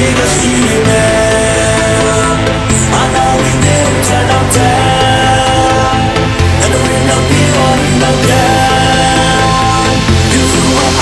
네가 싫으면 I know we never turn on down 나는 왜 너 비워둔 건가 You are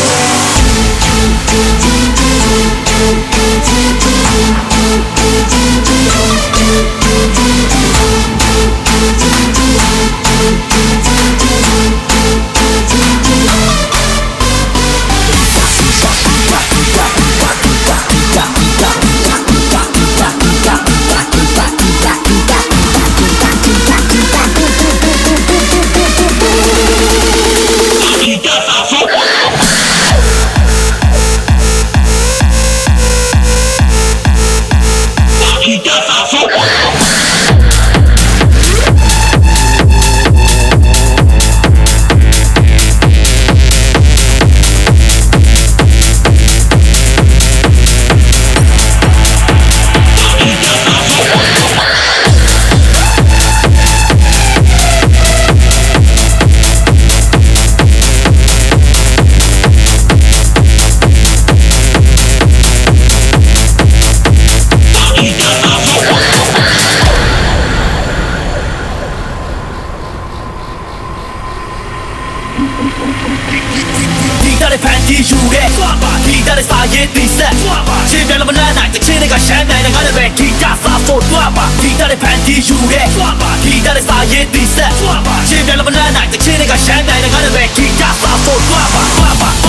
기다려 팬티 유래 기다려 사이에 뒤세 집에 너무 나날 때 치네가 샹나이 나가는 왜 기타 사소 기다려 팬티 유래 기다려 사이에 뒤세 집에 너무 나날 때 치네가 샹나이 나가는 왜 기타 사소